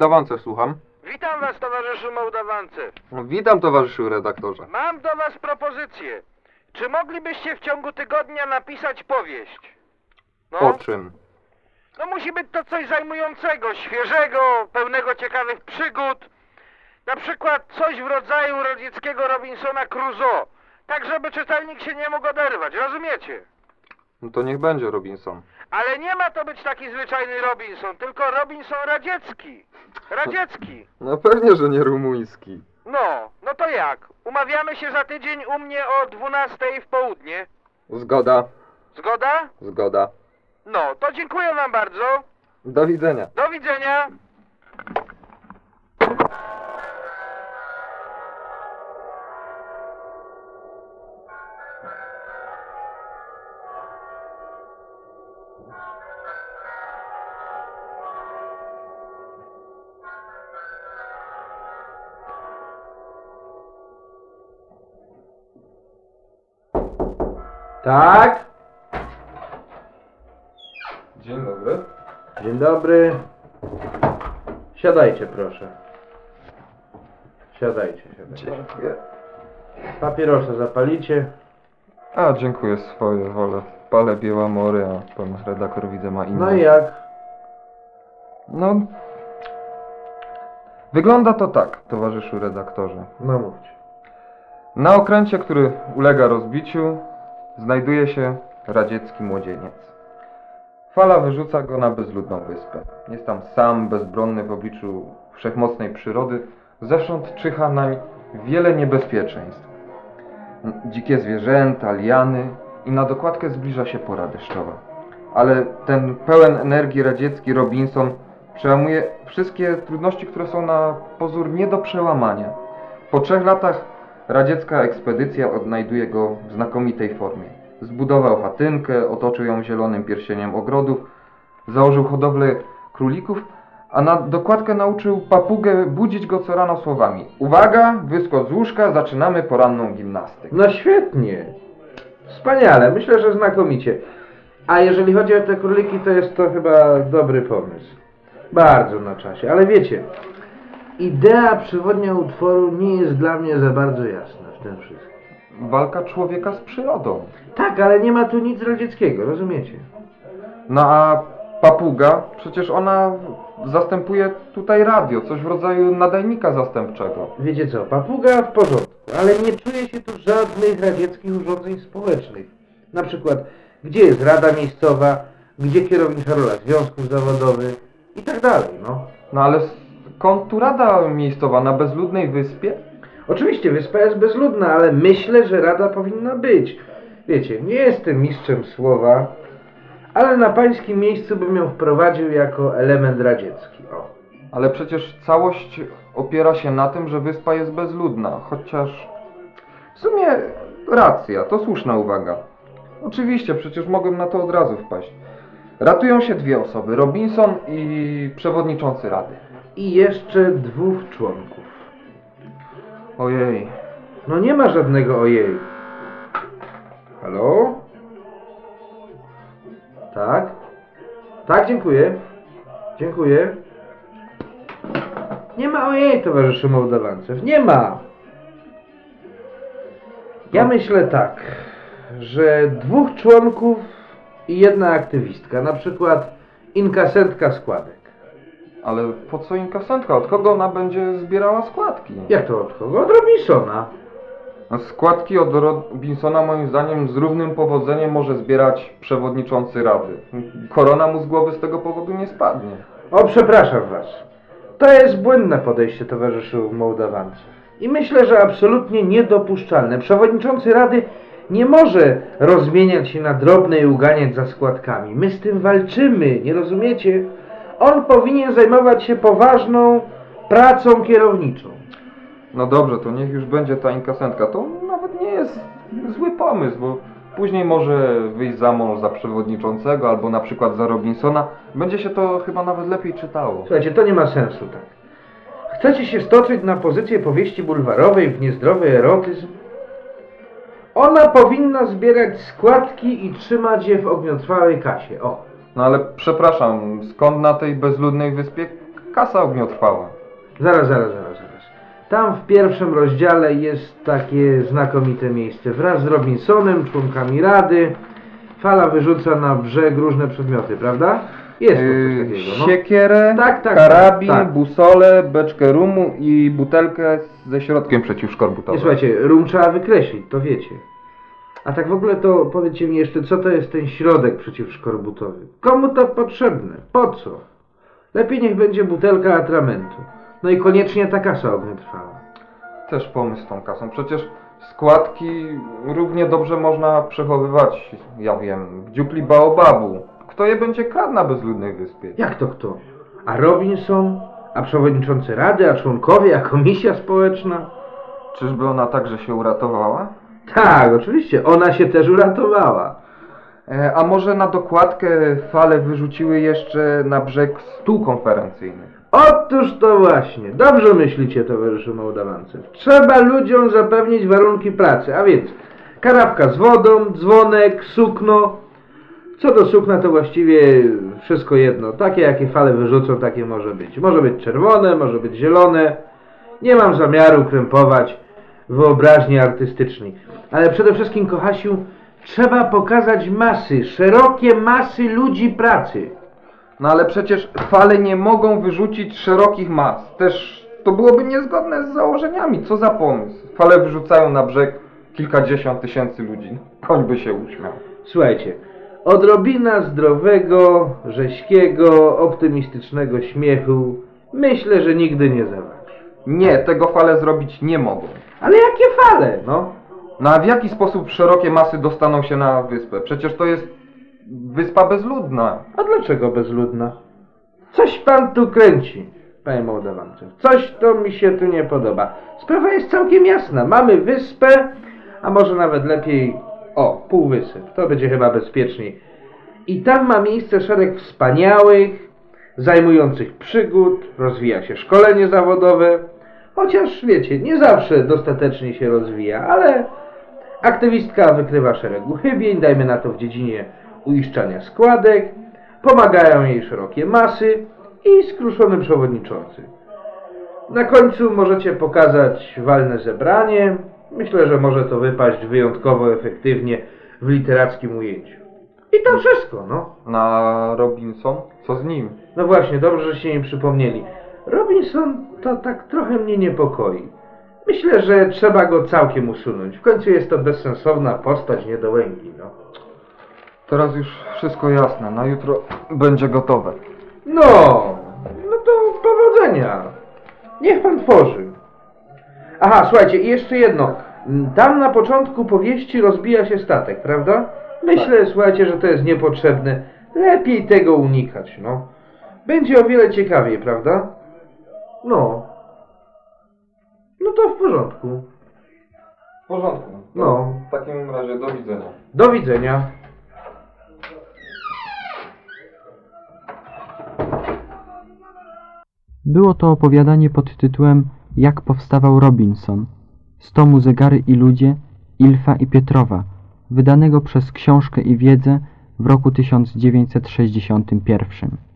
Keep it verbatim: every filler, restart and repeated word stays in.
Mołdawance, słucham. Witam was, towarzyszu Mołdawance. Witam, towarzyszu redaktorze. Mam do was propozycję. Czy moglibyście w ciągu tygodnia napisać powieść? No, O czym? no musi być to coś zajmującego, świeżego, pełnego ciekawych przygód. Na przykład coś w rodzaju radzieckiego Robinsona Crusoe. Tak, żeby czytelnik się nie mógł oderwać, rozumiecie? No to niech będzie Robinson. Ale nie ma to być taki zwyczajny Robinson, tylko Robinson radziecki. Radziecki. No pewnie, że nie rumuński. No, no to jak? Umawiamy się za tydzień u mnie o dwunastej w południe. Zgoda, Zgoda? zgoda. No, to dziękuję wam bardzo. Do widzenia. Do widzenia. Tak? Dzień dobry. Dzień dobry. Siadajcie, proszę. Siadajcie, siadajcie. Dziękuję. Papierosa zapalicie. A, dziękuję, swoje wolę. Palę Białamory, a pan redaktor widzę ma inne. No i jak? No... Wygląda to tak, towarzyszu redaktorze. No mówcie. Na okręcie, który ulega rozbiciu, znajduje się radziecki młodzieniec. Fala wyrzuca go na bezludną wyspę. Jest tam sam, bezbronny w obliczu wszechmocnej przyrody. Zewsząd czyha nań wiele niebezpieczeństw. Dzikie zwierzęta, liany i na dokładkę zbliża się pora deszczowa. Ale ten pełen energii radziecki Robinson przełamuje wszystkie trudności, które są na pozór nie do przełamania. Po trzech latach radziecka ekspedycja odnajduje go w znakomitej formie. Zbudował chatynkę, otoczył ją zielonym pierścieniem ogrodów, założył hodowlę królików, a na dokładkę nauczył papugę budzić go co rano słowami: uwaga, wyskocz z łóżka, zaczynamy poranną gimnastykę. No świetnie. Wspaniale, myślę, że znakomicie. A jeżeli chodzi o te króliki, to jest to chyba dobry pomysł. Bardzo na czasie, ale wiecie, idea przewodnia utworu nie jest dla mnie za bardzo jasna w tym wszystkim. Walka człowieka z przyrodą. Tak, ale nie ma tu nic radzieckiego, rozumiecie? No a papuga, przecież ona zastępuje tutaj radio, coś w rodzaju nadajnika zastępczego. Wiecie co, papuga w porządku, ale nie czuje się tu żadnych radzieckich urządzeń społecznych. Na przykład, gdzie jest rada miejscowa, gdzie kierownicza rola związków zawodowych i tak dalej, no. No ale skąd tu rada miejscowa, na bezludnej wyspie? Oczywiście wyspa jest bezludna, ale myślę, że rada powinna być. Wiecie, nie jestem mistrzem słowa, ale na pańskim miejscu bym ją wprowadził jako element radziecki. O. Ale przecież całość opiera się na tym, że wyspa jest bezludna, chociaż w sumie racja, to słuszna uwaga. Oczywiście, przecież mogłem na to od razu wpaść. Ratują się dwie osoby, Robinson i przewodniczący rady. I jeszcze dwóch członków. Ojej. No nie ma żadnego ojej. Halo? Tak? Tak, dziękuję. Dziękuję. Nie ma ojej, towarzyszu Mołdawancew. Nie ma. Ja myślę tak, że dwóch członków i jedna aktywistka, na przykład inkasentka składek. Ale po co inkasentka? Od kogo ona będzie zbierała składki? Jak to od kogo? Od Robinsona. No, składki od Robinsona moim zdaniem z równym powodzeniem może zbierać przewodniczący rady. Korona mu z głowy z tego powodu nie spadnie. O, przepraszam was. To jest błędne podejście, towarzyszu Mołdawancew. I myślę, że absolutnie niedopuszczalne. Przewodniczący rady nie może rozmieniać się na drobne i uganiać za składkami. My z tym walczymy, nie rozumiecie? On powinien zajmować się poważną pracą kierowniczą. No dobrze, to niech już będzie ta inkasentka. To nawet nie jest zły pomysł, bo później może wyjść za mąż za przewodniczącego albo na przykład za Robinsona. Będzie się to chyba nawet lepiej czytało. Słuchajcie, to nie ma sensu tak. Chcecie się stoczyć na pozycję powieści bulwarowej w niezdrowy erotyzm? Ona powinna zbierać składki i trzymać je w ogniotrwałej kasie. O. No ale przepraszam, skąd na tej bezludnej wyspie Kasa ogniotrwała. Zaraz, zaraz, zaraz, zaraz. Tam w pierwszym rozdziale jest takie znakomite miejsce. Wraz z Robinsonem, członkami Rady, fala wyrzuca na brzeg różne przedmioty, prawda? Jest to Yy, coś takiego, no. siekierę, Tak, tak, karabin, tak, tak. busolę, beczkę rumu i butelkę ze środkiem przeciwszkorbutowym. Nie, słuchajcie, rum trzeba wykreślić, to wiecie. A tak w ogóle to powiedzcie mi jeszcze, co to jest ten środek przeciwszkorbutowy? Komu to potrzebne? Po co? Lepiej niech będzie butelka atramentu. No i koniecznie ta kasa ogniotrwała. Też pomysł z tą kasą. Przecież składki równie dobrze można przechowywać, ja wiem, w dziupli baobabu. Kto je będzie kradł na bezludnej wyspie? Jak to kto? A Robinson? A przewodniczący Rady? A członkowie? A komisja społeczna? Czyżby ona także się uratowała? Tak, oczywiście, ona się też uratowała. E, a może na dokładkę fale wyrzuciły jeszcze na brzeg stół konferencyjny? Otóż to właśnie. Dobrze myślicie, towarzyszu Mołdawancew. Trzeba ludziom zapewnić warunki pracy, a więc karafka z wodą, dzwonek, sukno. Co do sukna to właściwie wszystko jedno. Takie jakie fale wyrzucą, takie może być. Może być czerwone, może być zielone. Nie mam zamiaru krępować wyobraźni artystycznej. Ale przede wszystkim, kochasiu, trzeba pokazać masy, szerokie masy ludzi pracy. No ale przecież fale nie mogą wyrzucić szerokich mas. Też to byłoby niezgodne z założeniami. Co za pomysł? Fale wyrzucają na brzeg kilkadziesiąt tysięcy ludzi. Koń by się uśmiał. Słuchajcie, odrobina zdrowego, rześkiego, optymistycznego śmiechu myślę, że nigdy nie zabraknie. Nie, tego fale zrobić nie mogą. Ale jakie fale, no? No a w jaki sposób szerokie masy dostaną się na wyspę? Przecież to jest wyspa bezludna. A dlaczego bezludna? Coś pan tu kręci, panie Mołdawancew. Coś to mi się tu nie podoba. Sprawa jest całkiem jasna. Mamy wyspę, a może nawet lepiej, o, półwysep. To będzie chyba bezpieczniej. I tam ma miejsce szereg wspaniałych, zajmujących przygód, rozwija się szkolenie zawodowe. Chociaż, wiecie, nie zawsze dostatecznie się rozwija, ale aktywistka wykrywa szereg uchybień, dajmy na to w dziedzinie uiszczania składek, pomagają jej szerokie masy i skruszony przewodniczący. Na końcu możecie pokazać walne zebranie. Myślę, że może to wypaść wyjątkowo efektywnie w literackim ujęciu. I to wszystko, no. Na Robinson? Co z nim? No właśnie, dobrze, że się mi przypomnieli. Robinson to tak trochę mnie niepokoi. Myślę, że trzeba go całkiem usunąć. W końcu jest to bezsensowna postać niedołęgi, no. Teraz już wszystko jasne. Na jutro będzie gotowe. No, no to powodzenia. Niech pan tworzy. Aha, słuchajcie, i jeszcze jedno. Tam na początku powieści rozbija się statek, prawda? Myślę, słuchajcie, że to jest niepotrzebne. Lepiej tego unikać, no. Będzie o wiele ciekawiej, prawda? No. No to w porządku. W porządku. No. W takim razie do widzenia. Do widzenia. Było to opowiadanie pod tytułem Jak powstawał Robinson z tomu Zegary i ludzie Ilfa i Pietrowa, wydanego przez Książkę i Wiedzę w roku tysiąc dziewięćset sześćdziesiątym pierwszym.